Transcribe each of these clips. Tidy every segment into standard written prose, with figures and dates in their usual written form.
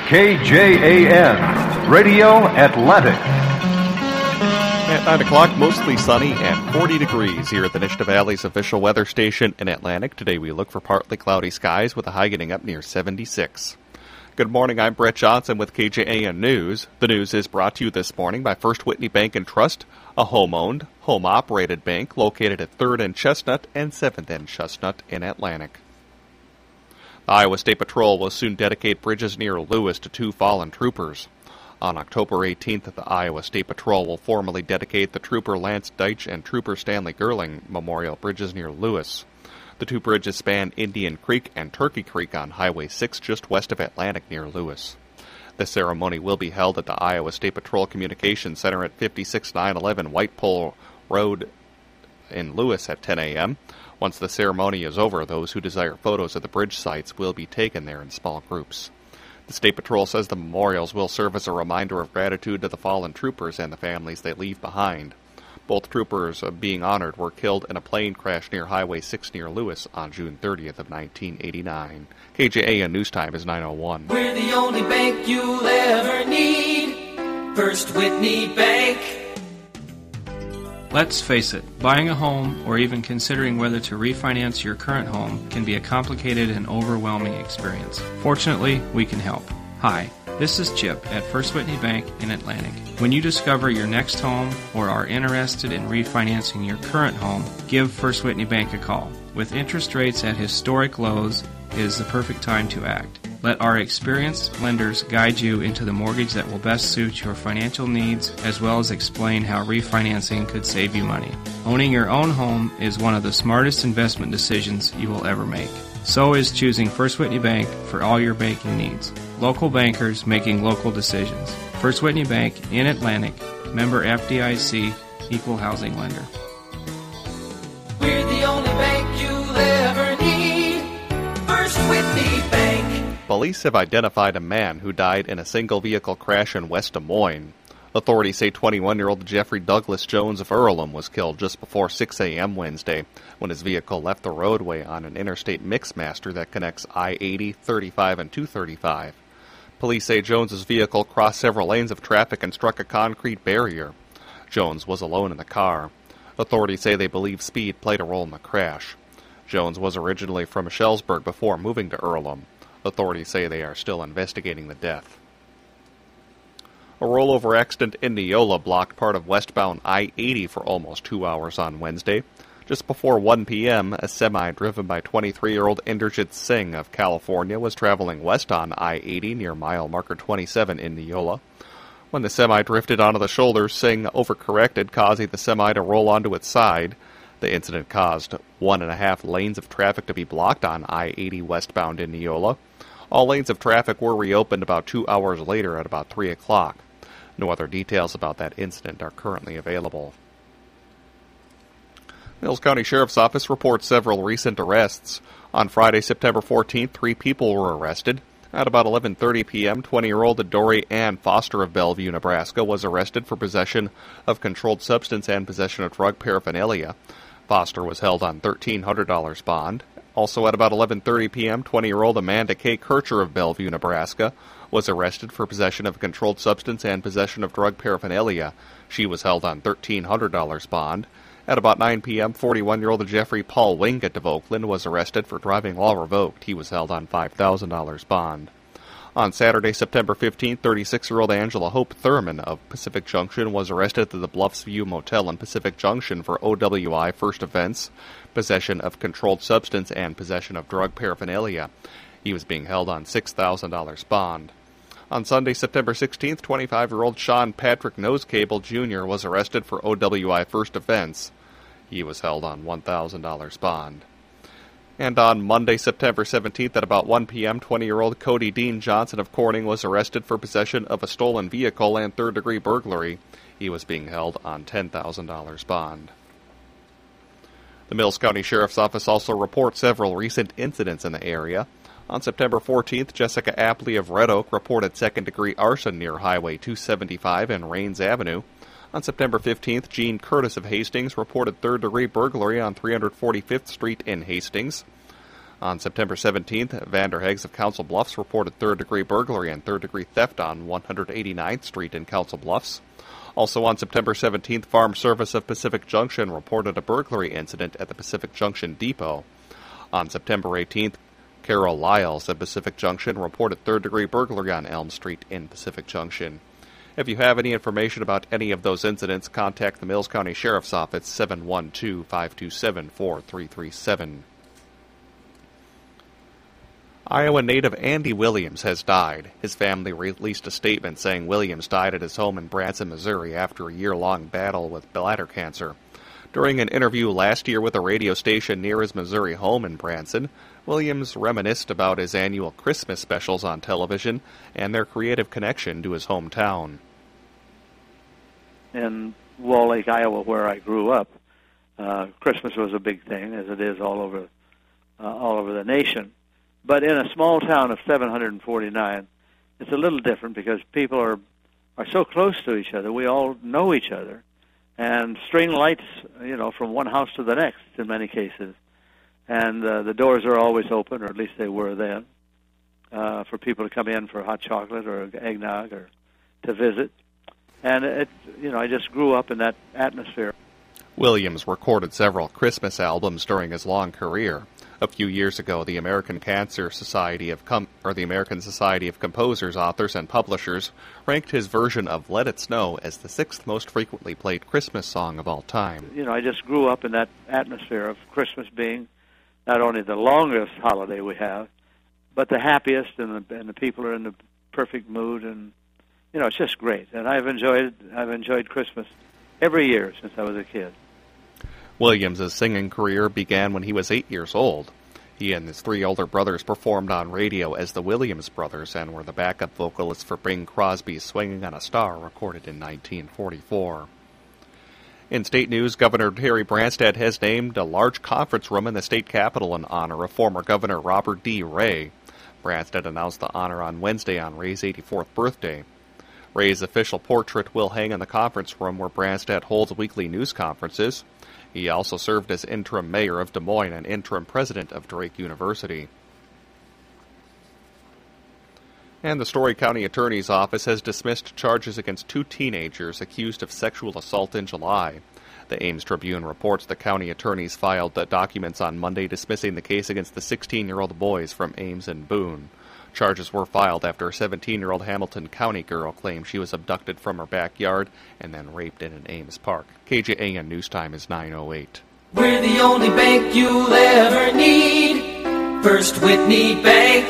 KJAN, Radio Atlantic. At 9 o'clock, mostly sunny and 40 degrees here at the Nishta Valley's official weather station in Atlantic. Today we look for partly cloudy skies with a high getting up near 76. Good morning, I'm Brett Johnson with KJAN News. The news is brought to you this morning by First Whitney Bank and Trust, a home-owned, home-operated bank located at 3rd and Chestnut and 7th and Chestnut in Atlantic. The Iowa State Patrol will soon dedicate bridges near Lewis to 2 fallen troopers. On October 18th, the Iowa State Patrol will formally dedicate the Trooper Lance Deitch and Trooper Stanley Gerling Memorial Bridges near Lewis. The 2 bridges span Indian Creek and Turkey Creek on Highway 6 just west of Atlantic near Lewis. The ceremony will be held at the Iowa State Patrol Communications Center at 56911 White Pole Road in Lewis at 10 a.m. Once the ceremony is over, those who desire photos of the bridge sites will be taken there in small groups. The State Patrol says the memorials will serve as a reminder of gratitude to the fallen troopers and the families they leave behind. Both troopers being honored were killed in a plane crash near Highway 6 near Lewis on June 30th of 1989. KJAN News Time is 9:01. We're the only bank you'll ever need. First Whitney Bank. Let's face it, buying a home or even considering whether to refinance your current home can be a complicated and overwhelming experience. Fortunately, we can help. Hi, this is Chip at First Whitney Bank in Atlantic. When you discover your next home or are interested in refinancing your current home, give First Whitney Bank a call. With interest rates at historic lows, it is the perfect time to act. Let our experienced lenders guide you into the mortgage that will best suit your financial needs, as well as explain how refinancing could save you money. Owning your own home is one of the smartest investment decisions you will ever make. So is choosing First Whitney Bank for all your banking needs. Local bankers making local decisions. First Whitney Bank in Atlantic, member FDIC, equal housing lender. We're the only bank you'll ever need. First Whitney Bank. Police have identified a man who died in a single-vehicle crash in West Des Moines. Authorities say 21-year-old Jeffrey Douglas Jones of Earlham was killed just before 6 a.m. Wednesday when his vehicle left the roadway on an interstate mixmaster that connects I-80, 35, and 235. Police say Jones's vehicle crossed several lanes of traffic and struck a concrete barrier. Jones was alone in the car. Authorities say they believe speed played a role in the crash. Jones was originally from Shellsburg before moving to Earlham. Authorities say they are still investigating the death. A rollover accident in Neola blocked part of westbound I-80 for almost 2 hours on Wednesday. Just before 1 p.m., a semi driven by 23-year-old Inderjit Singh of California was traveling west on I-80 near mile marker 27 in Neola. When the semi drifted onto the shoulder, Singh overcorrected, causing the semi to roll onto its side. The incident caused 1.5 lanes of traffic to be blocked on I-80 westbound in Neola. All lanes of traffic were reopened about 2 hours later at about 3 o'clock. No other details about that incident are currently available. Mills County Sheriff's Office reports several recent arrests. On Friday, September 14th, 3 people were arrested. At about 11:30 p.m., 20-year-old Dory Ann Foster of Bellevue, Nebraska, was arrested for possession of controlled substance and possession of drug paraphernalia. Foster was held on $1,300 bond. Also at about 11:30 p.m., 20-year-old Amanda K. Kircher of Bellevue, Nebraska, was arrested for possession of a controlled substance and possession of drug paraphernalia. She was held on $1,300 bond. At about 9 p.m., 41-year-old Jeffrey Paul Wingate of Oakland was arrested for driving while revoked. He was held on $5,000 bond. On Saturday, September 15th, 36-year-old Angela Hope Thurman of Pacific Junction was arrested at the Bluffs View Motel in Pacific Junction for OWI first offense, possession of controlled substance and possession of drug paraphernalia. He was being held on $6,000 bond. On Sunday, September 16th, 25-year-old Sean Patrick Nosecable Jr. was arrested for OWI first offense. He was held on $1,000 bond. And on Monday, September 17th at about 1 p.m., 20-year-old Cody Dean Johnson of Corning was arrested for possession of a stolen vehicle and third-degree burglary. He was being held on $10,000 bond. The Mills County Sheriff's Office also reports several recent incidents in the area. On September 14th, Jessica Apley of Red Oak reported second-degree arson near Highway 275 and Rains Avenue. On September 15th, Gene Curtis of Hastings reported third-degree burglary on 345th Street in Hastings. On September 17th, Vander Heggs of Council Bluffs reported third-degree burglary and third-degree theft on 189th Street in Council Bluffs. Also on September 17th, Farm Service of Pacific Junction reported a burglary incident at the Pacific Junction Depot. On September 18th, Carol Lyles of Pacific Junction reported third-degree burglary on Elm Street in Pacific Junction. If you have any information about any of those incidents, contact the Mills County Sheriff's Office 712-527-4337. Iowa native Andy Williams has died. His family released a statement saying Williams died at his home in Branson, Missouri after a year-long battle with bladder cancer. During an interview last year with a radio station near his Missouri home in Branson, Williams reminisced about his annual Christmas specials on television and their creative connection to his hometown. In Wall Lake, Iowa, where I grew up, Christmas was a big thing, as it is all over the nation. But in a small town of 749, it's a little different because people are so close to each other. We all know each other, and string lights, from one house to the next in many cases. And the doors are always open, or at least they were then, for people to come in for hot chocolate or eggnog or to visit. And I just grew up in that atmosphere. Williams recorded several Christmas albums during his long career. A few years ago, the American Society of Composers, Authors, and Publishers ranked his version of Let It Snow as the 6th most frequently played Christmas song of all time. I just grew up in that atmosphere of Christmas being not only the longest holiday we have, but the happiest, and the people are in the perfect mood, and it's just great. And I've enjoyed Christmas every year since I was a kid. Williams' singing career began when he was 8 years old. He and his 3 older brothers performed on radio as the Williams Brothers and were the backup vocalists for Bing Crosby's Swinging on a Star, recorded in 1944. In state news, Governor Terry Branstad has named a large conference room in the state capitol in honor of former Governor Robert D. Ray. Branstad announced the honor on Wednesday on Ray's 84th birthday. Ray's official portrait will hang in the conference room where Branstad holds weekly news conferences. He also served as interim mayor of Des Moines and interim president of Drake University. And the Story County Attorney's Office has dismissed charges against 2 teenagers accused of sexual assault in July. The Ames Tribune reports the county attorneys filed the documents on Monday dismissing the case against the 16-year-old boys from Ames and Boone. Charges were filed after a 17-year-old Hamilton County girl claimed she was abducted from her backyard and then raped in an Ames park. KJAN News Time is 9:08. We're the only bank you'll ever need. First Whitney Bank.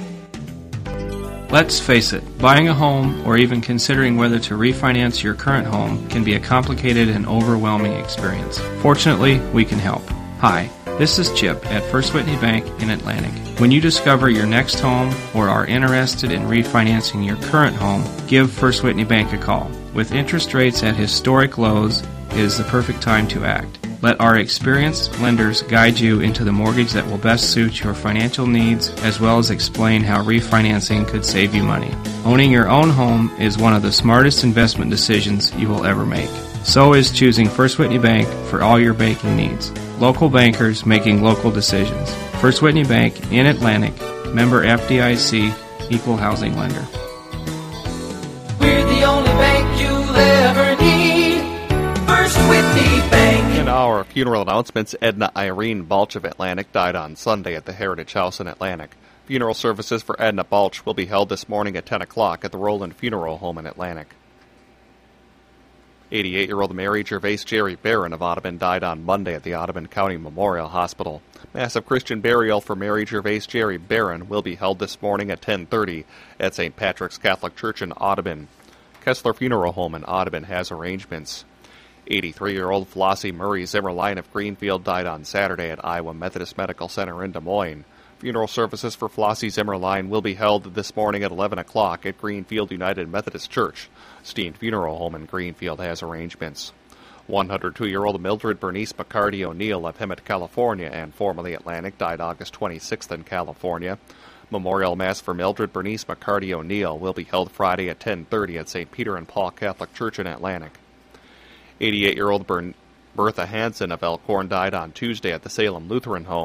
Let's face it, buying a home or even considering whether to refinance your current home can be a complicated and overwhelming experience. Fortunately, we can help. Hi, this is Chip at First Whitney Bank in Atlantic. When you discover your next home or are interested in refinancing your current home, give First Whitney Bank a call. With interest rates at historic lows, it is the perfect time to act. Let our experienced lenders guide you into the mortgage that will best suit your financial needs, as well as explain how refinancing could save you money. Owning your own home is one of the smartest investment decisions you will ever make. So is choosing First Whitney Bank for all your banking needs. Local bankers making local decisions. First Whitney Bank in Atlantic, member FDIC, equal housing lender. We're the only bank you'll ever need. First Whitney Bank. In our funeral announcements, Edna Irene Balch of Atlantic died on Sunday at the Heritage House in Atlantic. Funeral services for Edna Balch will be held this morning at 10 o'clock at the Roland Funeral Home in Atlantic. 88-year-old Mary Gervais Jerry Barron of Audubon died on Monday at the Audubon County Memorial Hospital. Mass of Christian burial for Mary Gervais Jerry Barron will be held this morning at 10:30 at St. Patrick's Catholic Church in Audubon. Kessler Funeral Home in Audubon has arrangements. 83-year-old Flossie Murray Zimmerline of Greenfield died on Saturday at Iowa Methodist Medical Center in Des Moines. Funeral services for Flossie Zimmerline will be held this morning at 11 o'clock at Greenfield United Methodist Church. Steen Funeral Home in Greenfield has arrangements. 102-year-old Mildred Bernice McCarty O'Neill of Hemet, California, and formerly Atlantic, died August 26th in California. Memorial Mass for Mildred Bernice McCarty O'Neill will be held Friday at 10:30 at St. Peter and Paul Catholic Church in Atlantic. 88-year-old Bertha Hansen of Elkhorn died on Tuesday at the Salem Lutheran Home.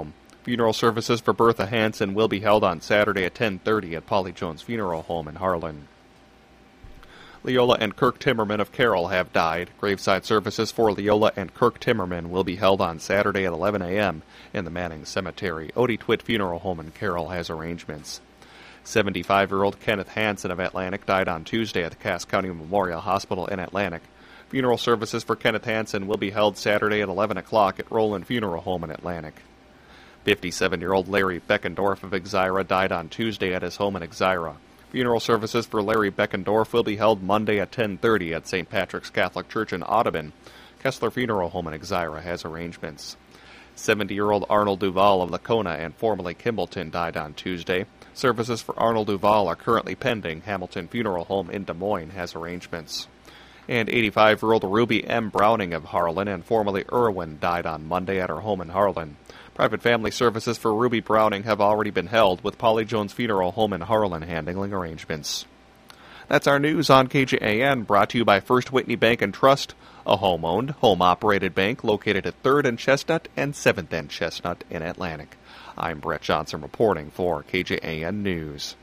Funeral services for Bertha Hansen will be held on Saturday at 10:30 at Polly Jones Funeral Home in Harlan. Leola and Kirk Timmerman of Carroll have died. Graveside services for Leola and Kirk Timmerman will be held on Saturday at 11 a.m. in the Manning Cemetery. Odie Twitt Funeral Home in Carroll has arrangements. 75-year-old Kenneth Hansen of Atlantic died on Tuesday at the Cass County Memorial Hospital in Atlantic. Funeral services for Kenneth Hansen will be held Saturday at 11 o'clock at Roland Funeral Home in Atlantic. 57-year-old Larry Beckendorf of Exira died on Tuesday at his home in Exira. Funeral services for Larry Beckendorf will be held Monday at 10:30 at St. Patrick's Catholic Church in Audubon. Kessler Funeral Home in Exira has arrangements. 70-year-old Arnold Duval of Lacona and formerly Kimballton died on Tuesday. Services for Arnold Duval are currently pending. Hamilton Funeral Home in Des Moines has arrangements. And 85-year-old Ruby M. Browning of Harlan and formerly Irwin died on Monday at her home in Harlan. Private family services for Ruby Browning have already been held, with Polly Jones Funeral Home in Harlan handling arrangements. That's our news on KJAN, brought to you by First Whitney Bank and Trust, a home-owned, home-operated bank located at 3rd and Chestnut and 7th and Chestnut in Atlantic. I'm Brett Johnson reporting for KJAN News.